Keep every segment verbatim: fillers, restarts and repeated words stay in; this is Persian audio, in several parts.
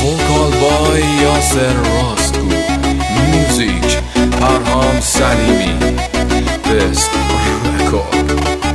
وکال بای یاسر راستگو، میوزیک پرهام سلیمی، بست رکورد.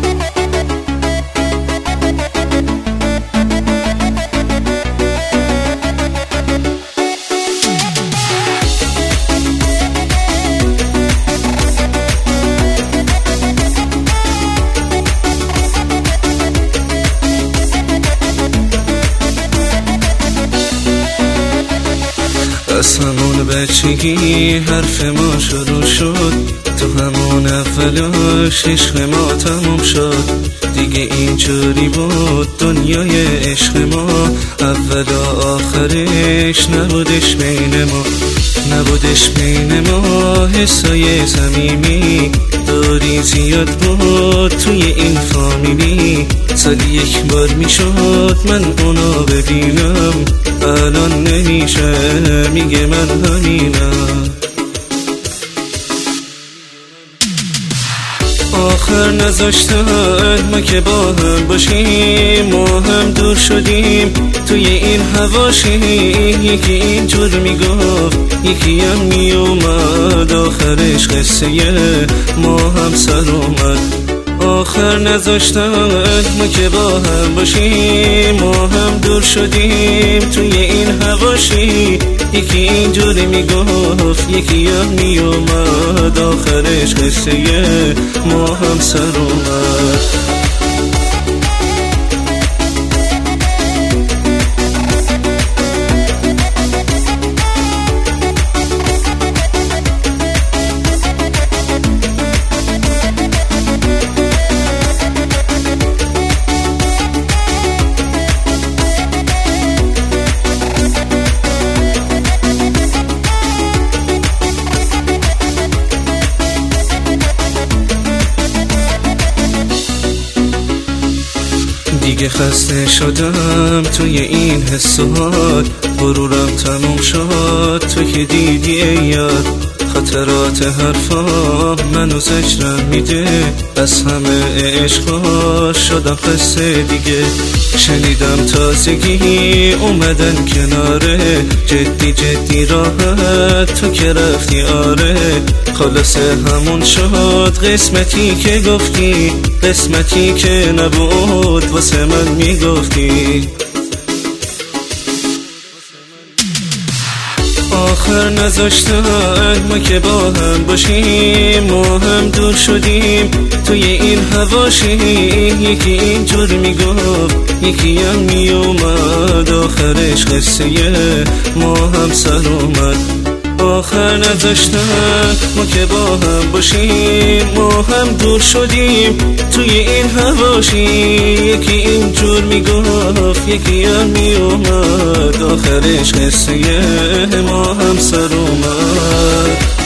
از همون بچگی حرف ما شروع شد، تو همون اولش عشق ما تموم شد. دیگه اینجوری بود دنیای عشق ما، اول و آخرش نبودش بین ما، نبودش بین ما. حسای صمیمی داری زیاد بود توی این فامیلی، سالی یک بار میشد من اونو ببینم، الان نمیشه میگه من همینم. آخر نذاشتن ما که با هم باشیم، ما هم دور شدیم توی این حواشی. یکی اینجور میگفت یکی هم میومد، آخرش قصه ما هم سر اومد. آخر نذاشتن ما که با هم باشیم، ما هم دور شدیم توی این حواشی. یکی اینجوری میگفت یکی هم میومد، آخرش قصه ما هم سر اومد. دیگه خسته شدم توی این حس و حال، غرورم تموم شد تو که دیدی یاد. خاطرات حرفا منو زجرم میده، از همه عشقا شدم قصه دیگه. شنیدم تازگی اومدن کناره، جدی جدی راحت تو که رفتی آره. خلاصه همون شد قسمتی که گفتی، قسمتی که نبود واسه من میگفتی. آخر نذاشتن ما که با هم باشیم، ما هم دور شدیم توی این حواشی. یکی اینجور میگفت یکی هم میومد، آخرش قصه ما هم سر اومد. آخر نذاشتن ما که با هم باشیم، ما هم دور شدیم توی این حواشی. یکی اینجور میگفت یکی هم میومد، آخرش قصه ما هم سر اومد.